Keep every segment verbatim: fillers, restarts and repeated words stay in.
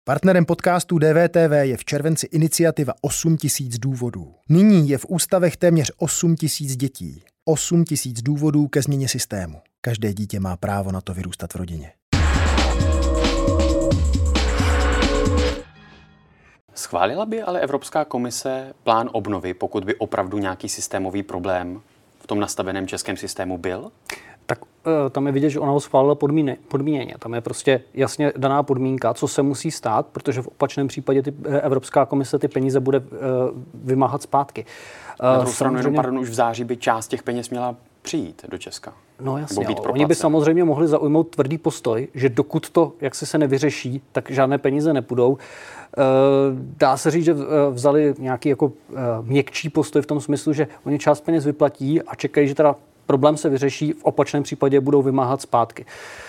Partnerem podcastu D V T V je v červenci iniciativa osm tisíc důvodů. Nyní je v ústavech téměř osm tisíc dětí. osm tisíc důvodů ke změně systému. Každé dítě má právo na to vyrůstat v rodině. Schválila by ale Evropská komise plán obnovy, pokud by opravdu nějaký systémový problém v tom nastaveném českém systému byl? Tak tam je vidět, že ona ho schválila podmíně, podmíněně. Tam je prostě jasně daná podmínka, co se musí stát, protože v opačném případě ty, Evropská komise ty peníze bude uh, vymáhat zpátky. Na druhou stranu jenom, pardon, už v září by část těch peněz měla přijít do Česka. No jasně, oni by samozřejmě mohli zaujmout tvrdý postoj, že dokud to jaksi se nevyřeší, tak žádné peníze nepůjdou. Dá se říct, že vzali nějaký jako měkčí postoj v tom smyslu, že oni část peněz vyplatí a čekají, že teda problém se vyřeší, v opačném případě budou vymáhat zpátky.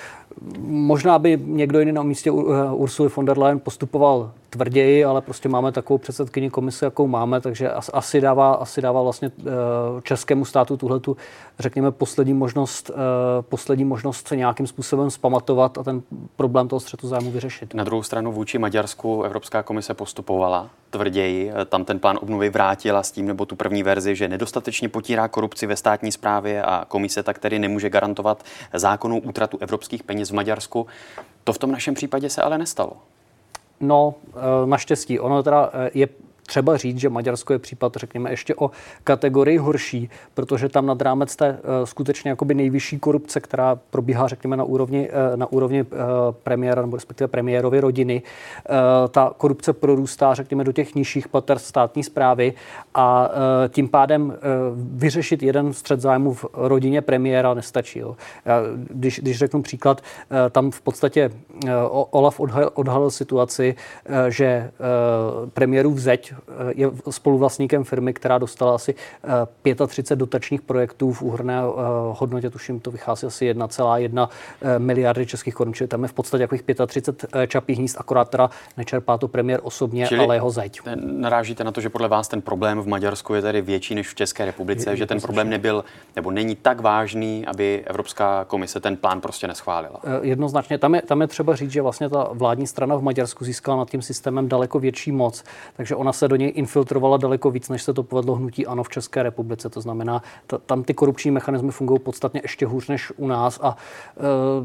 Možná by někdo jiný na místě Ursuly von der Leyen postupoval tvrději, ale prostě máme takovou předsedkyni komise, jakou máme, takže asi dává, asi dává vlastně českému státu tuhletu, řekněme, poslední možnost, poslední možnost se nějakým způsobem zpamatovat a ten problém toho střetu zájmu vyřešit. Na druhou stranu vůči Maďarsku Evropská komise postupovala tvrději. Tam ten plán obnovy vrátila s tím, nebo tu první verzi, že nedostatečně potírá korupci ve státní správě a komise tak tedy nemůže garantovat zákonnou útratu evropských peněz v Maďarsku. To v tom našem případě se ale nestalo. No, naštěstí. Ono teda je třeba říct, že Maďarsko je případ, řekněme, ještě o kategorii horší, protože tam nad rámec té uh, skutečně jakoby nejvyšší korupce, která probíhá, řekněme, na úrovni, uh, na úrovni uh, premiéra, nebo respektive premiérovy rodiny, uh, ta korupce prorůstá, řekněme, do těch nižších pater státní správy a uh, tím pádem uh, vyřešit jeden střet zájmu v rodině premiéra nestačí. Jo. Já, když, když řeknu příklad, uh, tam v podstatě uh, Olaf odhalil, odhalil situaci, uh, že uh, premiérův zeď je spoluvlastníkem firmy, která dostala asi třicet pět dotačních projektů v úhrnné hodnotě, tuším, to vychází asi jedna celá jedna miliardy českých korun, čili tam je v podstatě takových třicet pět čapích hnízd, akorát teda nečerpá to premiér osobně, čili ale jeho zeď. Narážíte na to, že podle vás ten problém v Maďarsku je tedy větší než v České republice, je, že ten problém nebyl nebo není tak vážný, aby Evropská komise ten plán prostě neschválila? Jednoznačně. Tam je, tam je třeba říct, že vlastně ta vládní strana v Maďarsku získala nad tím systémem daleko větší moc, takže ona se do něj infiltrovala daleko víc, než se to povedlo hnutí ANO v České republice. To znamená, t- tam ty korupční mechanismy fungují podstatně ještě hůř než u nás a e,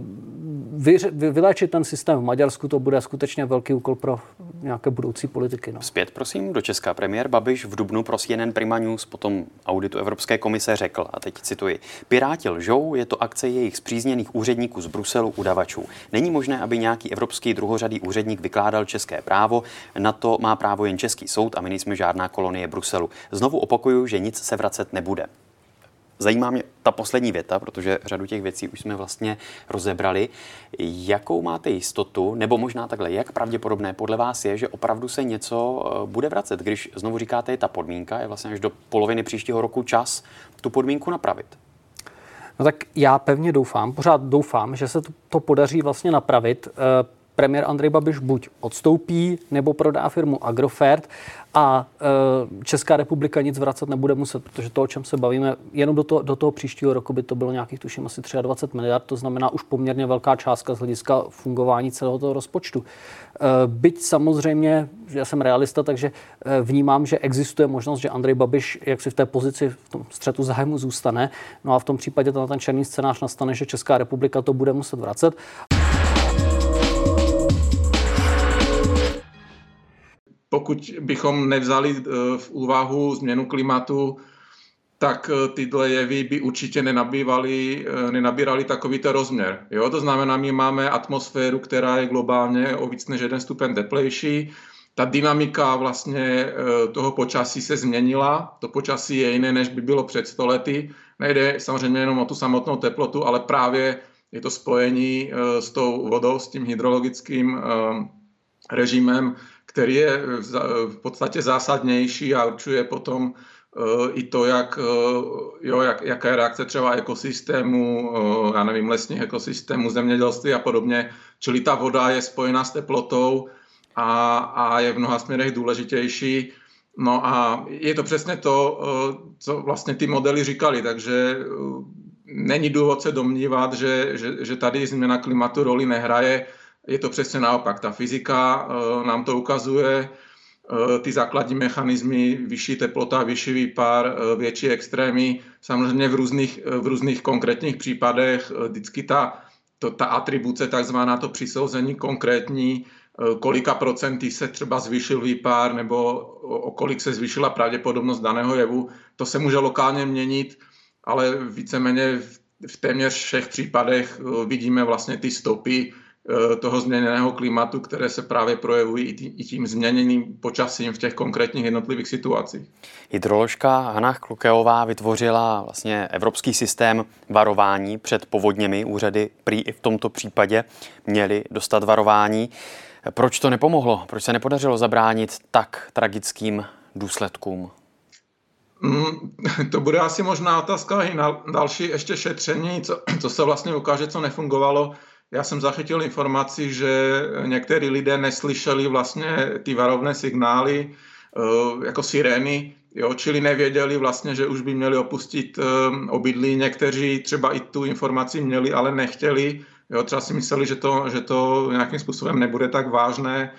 vy, vy, vyléčit ten systém v Maďarsku, to bude skutečně velký úkol pro nějaké budoucí politiky. No. Zpět, prosím, do Česka. Premiér Babiš v dubnu pro C N N Prima News potom auditu Evropské komise řekl, a teď cituji, Piráti lžou, je to akce jejich spřízněných úředníků z Bruselu udavačů. Není možné, aby nějaký evropský druhořadý úředník vykládal české právo, na to má právo jen český soud a my nejsme žádná kolonie Bruselu. Znovu opakuju, že nic se vracet nebude. Zajímá mě ta poslední věta, protože řadu těch věcí už jsme vlastně rozebrali. Jakou máte jistotu, nebo možná takhle, jak pravděpodobné podle vás je, že opravdu se něco bude vracet, když znovu říkáte, je ta podmínka, je vlastně až do poloviny příštího roku čas tu podmínku napravit? No tak já pevně doufám, pořád doufám, že se to, to podaří vlastně napravit. Premiér Andrej Babiš buď odstoupí, nebo prodá firmu Agrofert a e, Česká republika nic vracet nebude muset, protože to, o čem se bavíme, jenom do toho, do toho příštího roku by to bylo nějakých, tuším, asi dvacet tři miliard, to znamená už poměrně velká částka z hlediska fungování celého toho rozpočtu. E, byť samozřejmě, já jsem realista, takže e, vnímám, že existuje možnost, že Andrej Babiš jak si v té pozici v tom střetu zájmu zůstane, no a v tom případě ten, ten černý scénář nastane, že Česká republika to bude muset vracet. Pokud bychom nevzali v úvahu změnu klimatu, tak tyhle jevy by určitě nenabývaly, nenabírali takovýto rozměr. Jo? To znamená, my máme atmosféru, která je globálně o víc než jeden stupeň teplejší. Ta dynamika vlastně toho počasí se změnila. To počasí je jiné, než by bylo před sto lety. Nejde samozřejmě jenom o tu samotnou teplotu, ale právě je to spojení s tou vodou, s tím hydrologickým režimem, který je v podstatě zásadnější a určuje potom i to, jak, jo, jak, jaká je reakce třeba ekosystému, já nevím, lesních ekosystémů, zemědělství a podobně. Čili ta voda je spojena s teplotou a, a je v mnoha směrech důležitější. No a je to přesně to, co vlastně ty modely říkali, takže není důvod se domnívat, že, že, že tady změna klimatu roli nehraje. je to přesně naopak. Ta fyzika nám to ukazuje, ty základní mechanismy, vyšší teplota, vyšší výpar, větší extrémy. Samozřejmě v různých, v různých konkrétních případech vždycky ta, to, ta atribuce, takzvaná to přisouzení konkrétní, kolika procenty se třeba zvýšil výpar nebo o kolik se zvýšila pravděpodobnost daného jevu, to se může lokálně měnit, ale víceméně v, v téměř všech případech vidíme vlastně ty stopy toho změněného klimatu, které se právě projevují i tím změněným počasím v těch konkrétních jednotlivých situacích. Hydroložka Hana Klukeová vytvořila vlastně evropský systém varování před povodněmi. Úřady prý i v tomto případě měly dostat varování. Proč to nepomohlo? Proč se nepodařilo zabránit tak tragickým důsledkům? Mm, to bude asi možná otázka i na další ještě šetření, co, co se vlastně ukáže, co nefungovalo. Já jsem zachytil informaci, že někteří lidé neslyšeli vlastně ty varovné signály jako sirény, jo, čili nevěděli vlastně, že už by měli opustit obydlí. Někteří třeba i tu informaci měli, ale nechtěli. Jo, třeba si mysleli, že to, že to nějakým způsobem nebude tak vážné.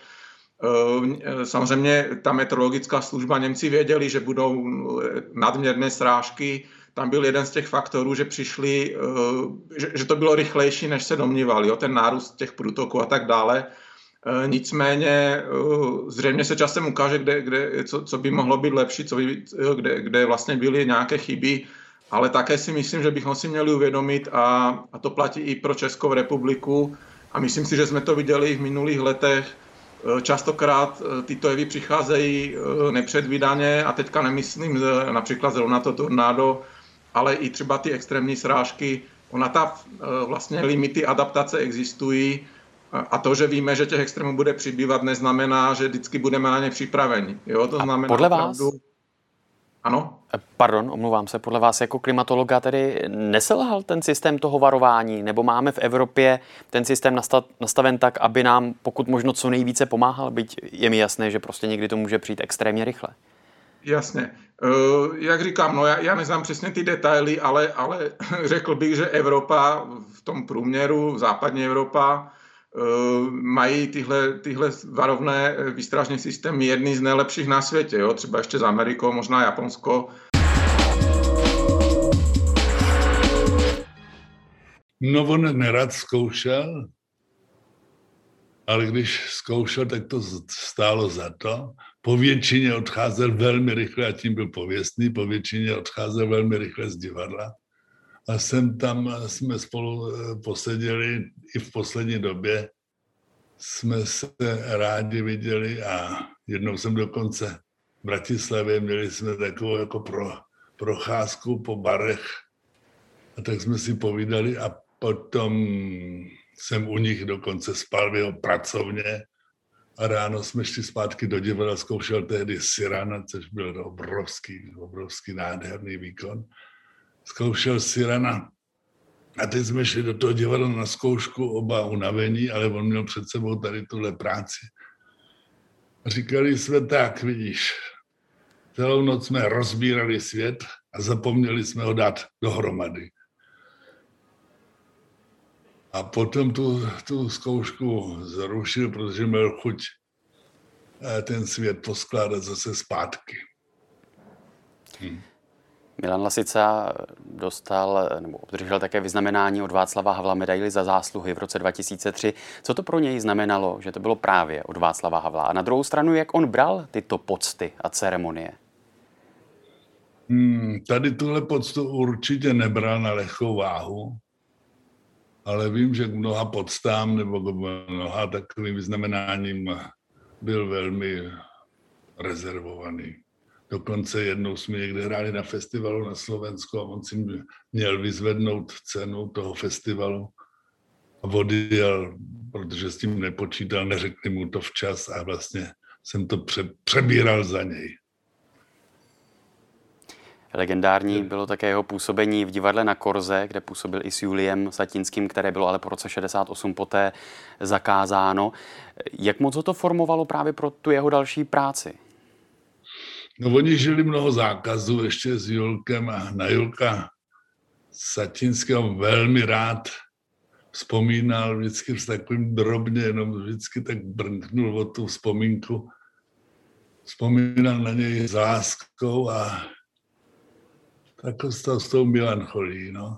Samozřejmě ta meteorologická služba, Němci věděli, že budou nadměrné srážky. Tam byl jeden z těch faktorů, že přišli, že, že to bylo rychlejší, než se domnívali, jo, ten nárůst těch průtoků a tak dále. Nicméně zřejmě se časem ukáže, kde, kde, co, co by mohlo být lepší, co by, kde, kde vlastně byly nějaké chyby, ale také si myslím, že bychom si měli uvědomit, a, a to platí i pro Českou republiku, a myslím si, že jsme to viděli i v minulých letech, častokrát tyto jevy přicházejí nepředvídaně, a teďka nemyslím například zrovna to tornádo, ale i třeba ty extrémní srážky. Ona ta vlastně limity adaptace existují, a to, že víme, že těch extrémů bude přibývat, neznamená, že vždycky budeme na ně připraveni. Jo, to znamená podle vás? Opravdu... Ano? Pardon, omlouvám se, podle vás jako klimatologa tedy neselhal ten systém toho varování, nebo máme v Evropě ten systém nastaven tak, aby nám pokud možno co nejvíce pomáhal, byť je mi jasné, že prostě někdy to může přijít extrémně rychle. Jasně. Uh, jak říkám, no já, já neznám přesně ty detaily, ale, ale řekl bych, že Evropa v tom průměru, západní Evropa, uh, mají tyhle, tyhle varovné výstražné systémy jedny z nejlepších na světě. Jo? Třeba ještě s Amerikou, možná Japonsko. No on nerad zkoušel, ale když zkoušel, tak to stálo za to. Po většině odcházel velmi rychle, a tím byl pověstný, po většině odcházel velmi rychle z divadla. A sem tam jsme spolu poseděli i v poslední době. Jsme se rádi viděli a jednou jsem dokonce v Bratislavě, měli jsme takovou jako pro, procházku po barech. A tak jsme si povídali a potom jsem u nich dokonce spal v jeho pracovně. A ráno jsme šli zpátky do divadla, zkoušel tehdy Cyrana, což byl obrovský, obrovský nádherný výkon. Zkoušel Cyrana a teď jsme šli do toho divadla na zkoušku, oba unavení, ale on měl před sebou tady tuhle práci. A říkali jsme tak, vidíš, celou noc jsme rozbírali svět a zapomněli jsme ho dát dohromady. A potom tu, tu zkoušku zrušil, protože měl chuť ten svět poskládat zase zpátky. Hmm. Milan Lasica dostal nebo obdržel také vyznamenání od Václava Havla, medaili za zásluhy v roce dva tisíce tři. Co to pro něj znamenalo, že to bylo právě od Václava Havla? A na druhou stranu, jak on bral tyto pocty a ceremonie? Hmm, tady tuhle poctu určitě nebral na lehkou váhu, ale vím, že k mnoha poctám nebo k mnoha takovým vyznamenáním byl velmi rezervovaný. Dokonce jednou jsme někde hráli na festivalu na Slovensku a on si měl vyzvednout cenu toho festivalu a odjel, protože s tím nepočítal, neřekli mu to včas a vlastně jsem to pře- přebíral za něj. Legendární bylo také jeho působení v divadle na Korze, kde působil i s Juliem Satinským, které bylo ale po roce šedesát osm poté zakázáno. Jak moc ho to formovalo právě pro tu jeho další práci? No oni žili mnoho zákazů ještě s Julkem a na Julka Satinského velmi rád vzpomínal vždycky s takovým drobně, jenom vždycky tak brnknul o tu vzpomínku. Vzpomínal na něj s láskou a tak s, s tou melancholí, no.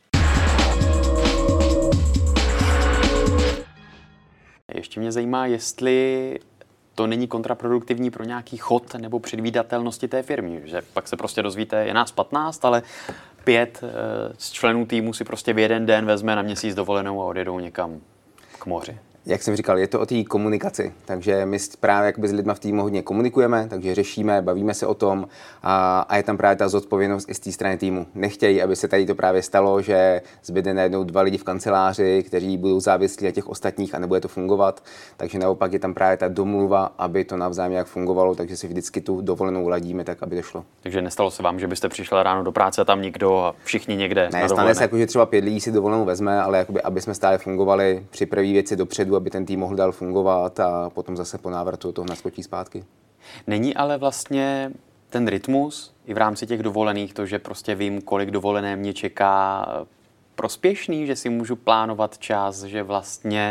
Ještě mě zajímá, jestli to není kontraproduktivní pro nějaký chod nebo předvídatelnosti té firmy, že pak se prostě dozvíte, je nás patnáct, ale pět z členů týmu si prostě v jeden den vezme na měsíc dovolenou a odjedou někam k moři. Jak jsem říkal, je to o té komunikaci, takže my právě jakoby s lidma v týmu hodně komunikujeme, takže řešíme, bavíme se o tom a, a je tam právě ta zodpovědnost i z té strany týmu. Nechtějí, aby se tady to právě stalo, že zbyde najednou dva lidi v kanceláři, kteří budou závislí na těch ostatních a nebude to fungovat, takže naopak je tam právě ta domluva, aby to navzájem nějak fungovalo, takže si vždycky tu dovolenou ladíme tak, aby to šlo. Takže nestalo se vám, že byste přišel ráno do práce a tam nikdo a všichni někde ne, stane se jako, že třeba pět lidí si dovolenou vezme, ale jakoby, aby jsme stále fungovali, připraví věci dopředu, aby ten tým mohl dál fungovat a potom zase po návratu to naskočí zpátky. Není ale vlastně ten rytmus i v rámci těch dovolených, to, že prostě vím, kolik dovolené mě čeká, prospěšný, že si můžu plánovat čas, že vlastně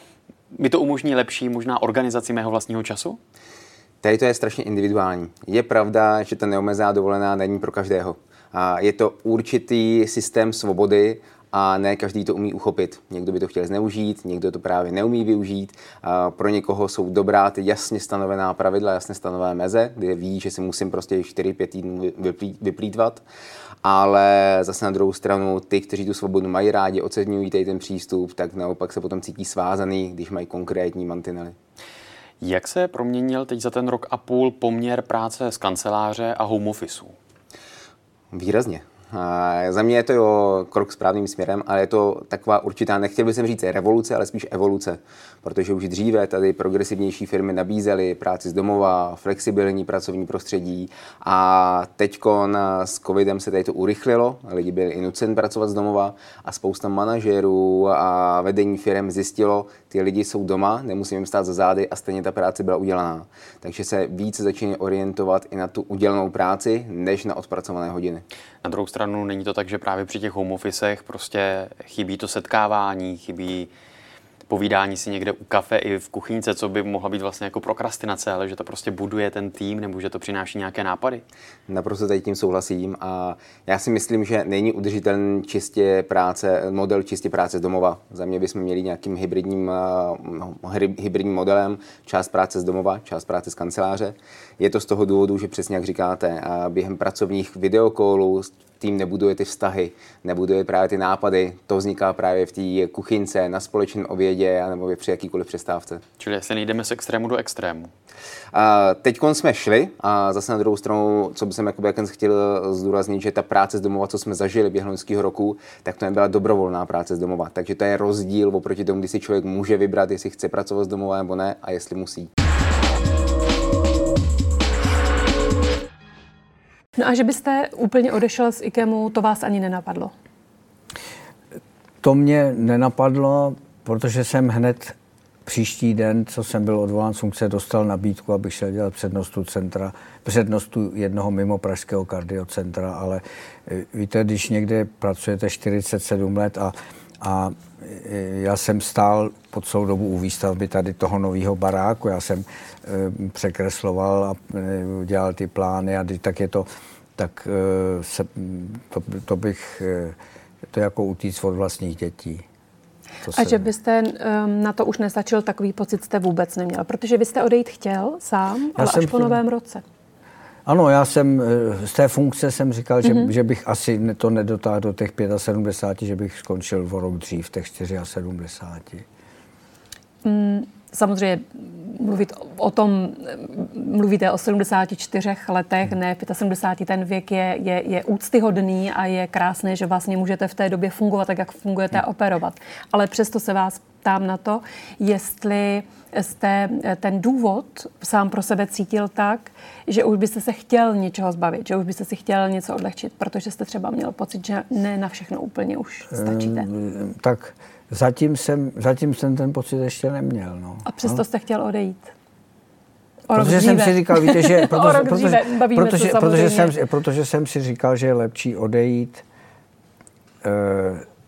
mi to umožní lepší možná organizaci mého vlastního času? Tady to je strašně individuální. Je pravda, že ta neomezená dovolená není pro každého. A je to určitý systém svobody, a ne každý to umí uchopit. Někdo by to chtěl zneužít, někdo to právě neumí využít. A pro někoho jsou dobrá ty jasně stanovená pravidla, jasně stanovené meze, kde ví, že si musím prostě čtyři pět týdnů vyplýtvat. Ale zase na druhou stranu ty, kteří tu svobodu mají rádi, oceňují tady ten přístup, tak naopak se potom cítí svázaný, když mají konkrétní mantinely. Jak se proměnil teď za ten rok a půl poměr práce z kanceláře a home officeu? Výrazně. A za mě je to jo, krok správným směrem, ale je to taková určitá, nechtěl bych říct revoluce, ale spíš evoluce, protože už dříve tady progresivnější firmy nabízely práci z domova, flexibilní pracovní prostředí a teďkon s covidem se tady to urychlilo, lidi byli i nuceni pracovat z domova a spousta manažerů a vedení firm zjistilo, ty lidi jsou doma, nemusím jim stát za zády a stejně ta práce byla udělaná. Takže se více začíná orientovat i na tu udělanou práci, než na odpracované hodiny. Na druhou stranu není to tak, že právě při těch home officech prostě chybí to setkávání, chybí povídání si někde u kafe i v kuchyňce, co by mohla být vlastně jako prokrastinace, ale že to prostě buduje ten tým nebo že to přináší nějaké nápady? Naprosto tady tím souhlasím a já si myslím, že není udržitelný čistě práce, model čistě práce z domova. Za mě bychom měli nějakým hybridním, hybridním modelem, část práce z domova, část práce z kanceláře. Je to z toho důvodu, že přesně jak říkáte, během pracovních videokolů tým nebuduje ty vztahy, nebuduje právě ty nápady. To vzniká právě v té kuchyňce, na společném obědě nebo při jakýkoliv přestávce. Čili se nejdeme z extrému do extrému. Teď jsme šli a zase na druhou stranu, co bych jsem jakoby, jak chtěl zdůraznit, že ta práce z domova, co jsme zažili během loňského roku, tak to nebyla dobrovolná práce z domova. Takže to je rozdíl oproti tomu, kdy si člověk může vybrat, jestli chce pracovat z domova nebo ne a jestli musí. No a že byste úplně odešel z IKEMu, to vás ani nenapadlo? To mě nenapadlo, protože jsem hned příští den, co jsem byl odvolán z funkce, dostal nabídku, abych šel dělat přednostu centra, přednostu jednoho mimo pražského kardiocentra, ale víte, když někde pracujete čtyřicet sedm let a, a já jsem stál po celou dobu u výstavby tady toho nového baráku, já jsem e, překresloval a e, dělal ty plány a tak je to, tak e, se, to, to bych, e, to jako utíct od vlastních dětí. To a se... že byste um, na to už nestačil, takový pocit jste vůbec neměl, protože vy jste odejít chtěl sám, já ale až po novém roce. Ano, já jsem z té funkce jsem říkal, mm-hmm. že, že bych asi to nedotáhl do těch sedmdesáti pěti, že bych skončil o rok dřív, těch sedmdesáti čtyři. Mm, samozřejmě mluvit o tom, mluvíte o sedmdesáti čtyřech letech, ne sedmdesáti pěti, ten věk je, je, je úctyhodný a je krásné, že vlastně můžete v té době fungovat tak, jak fungujete a operovat. Ale přesto se vás ptám na to, jestli jste ten důvod sám pro sebe cítil tak, že už byste se chtěl něčeho zbavit, že už byste si chtěl něco odlehčit, protože jste třeba měl pocit, že ne na všechno úplně už stačíte. Um, tak zatím jsem, zatím jsem ten pocit ještě neměl. No. A přesto no. jste chtěl odejít. O protože jsem si říkal, víte, že protože, protože, protože, protože, jsem, protože jsem si říkal, že je lepší odejít uh, se,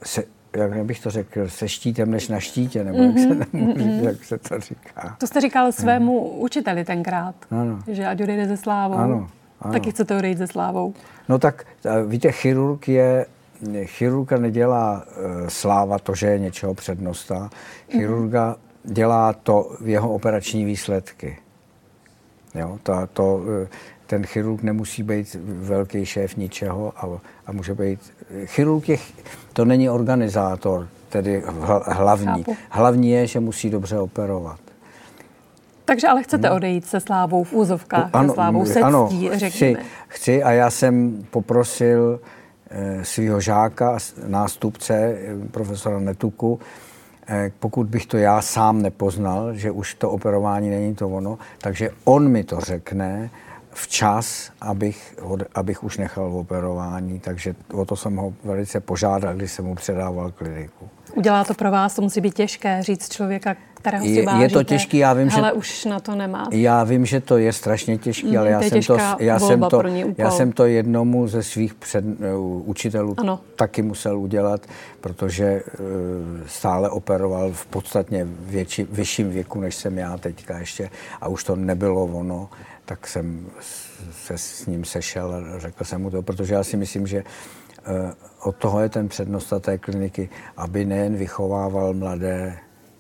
jak bych to řekl, se štítem než na štítě, nebo jak se, nemůže, jak se to říká. To jste říkal svému učiteli tenkrát, ano. že ať odejde se slávou. Ano, ano. Taky chcete odejít se slávou. No tak víte, chirurg je, chirurga nedělá uh, sláva to, že je něčeho přednosta. Chirurga mm. dělá to jeho operační výsledky. Jo, to, to, ten chirurg nemusí být velký šéf ničeho a, a může být... Chirurg je, to není organizátor, tedy hlavní. Chápu. Hlavní je, že musí dobře operovat. Takže ale chcete odejít se slávou v úzovkách, ano, se slávou se ano, ctí, řekněme. Chci, chci a já jsem poprosil eh, svého žáka, nástupce, eh, profesora Netuku, eh, pokud bych to já sám nepoznal, že už to operování není to ono, takže on mi to řekne včas, abych, abych už nechal v operování, takže o to jsem ho velice požádal, když jsem mu předával kliniku. Udělá to pro vás, to musí být těžké říct člověka, kterého si je, vážíte. Je to těžký, já vím, ale že... už na to nemá. Já vím, že to je strašně těžký, ale já, to jsem to, já, jsem to, já jsem to jednomu ze svých před, uh, učitelů ano. taky musel udělat, protože uh, stále operoval v podstatně větši, vyšším věku, než jsem já teďka ještě a už to nebylo ono, tak jsem se s ním sešel a řekl jsem mu to, protože já si myslím, že uh, od toho je ten přednosta té kliniky, aby nejen vychovával mladé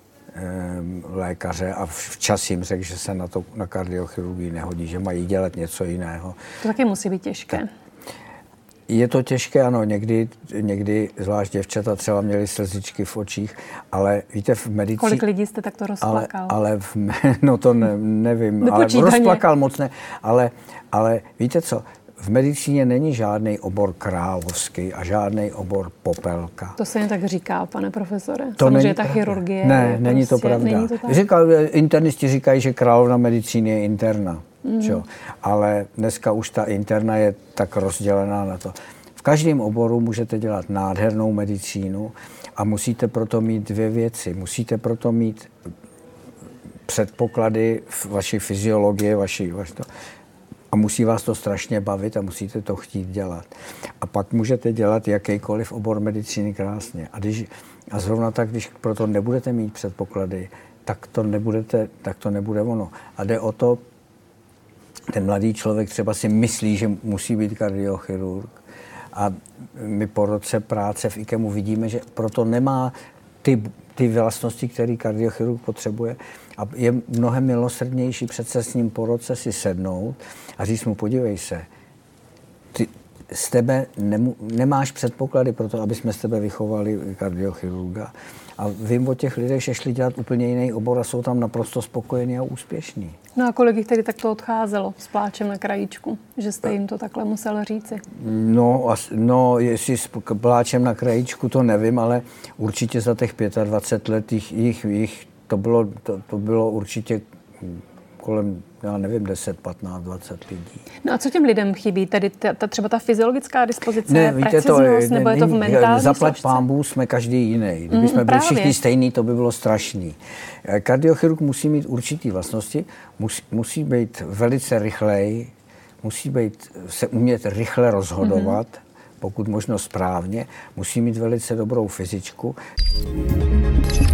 lékaře a včas jim řekl, že se na to na kardiochirurgii nehodí, že mají dělat něco jiného. To taky musí být těžké. Je to těžké, ano, někdy, někdy zvlášť děvčata třeba měly slzičky v očích, ale víte, v medicíně... Kolik lidí jste takto rozplakal? Ale, ale v, no to ne, nevím, ale rozplakal moc ne, ale, ale víte co, v medicíně není žádný obor královský a žádný obor popelka. To se jen tak říká, pane profesore. To samozřejmě není ta chirurgie. Ne, není prostě, to pravda. Není to tak? Říkal, internisti říkají, že královna medicíny je interna. Mm-hmm. Ale dneska už ta interna je tak rozdělená na to. V každém oboru můžete dělat nádhernou medicínu a musíte proto mít dvě věci. Musíte proto mít předpoklady v vaší fyziologie, vaší, vaši to, a musí vás to strašně bavit a musíte to chtít dělat. A pak můžete dělat jakýkoliv obor medicíny krásně. A, když, a zrovna tak, když proto nebudete mít předpoklady, tak to, nebudete, tak to nebude ono. A jde o to, ten mladý člověk třeba si myslí, že musí být kardiochirurg. A my po roce práce v IKEMu vidíme, že proto nemá ty, ty vlastnosti, které kardiochirurg potřebuje. A je mnohem milosrdnější přece s ním po roce si sednout a říct mu, podívej se, ty z tebe nemu, nemáš předpoklady pro to, aby jsme z tebe vychovali kardiochirurga. A vím o těch lidech, že šli dělat úplně jiný obor a jsou tam naprosto spokojení a úspěšní. No a kolik jich tedy takto odcházelo s pláčem na krajíčku, že jste jim to takhle musel říci? No, no jestli s pláčem na krajíčku, to nevím, ale určitě za těch dvacet pět let jich, jich, jich to, bylo, to, to bylo určitě kolem, já nevím, deset, patnáct, dvacet lidí. No a co těm lidem chybí? Tedy ta, ta, třeba ta fyziologická dispozice, ne, víte, preciznost, to, nebo je to v mentální zaplať pánbů jsme každý jiný. Kdyby jsme mm, byli všichni stejní, to by bylo strašný. Kardiochirurg musí mít určitý vlastnosti, musí, musí být velice rychlej, musí být, se umět rychle rozhodovat, mm-hmm. pokud možno správně, musí mít velice dobrou fyzičku.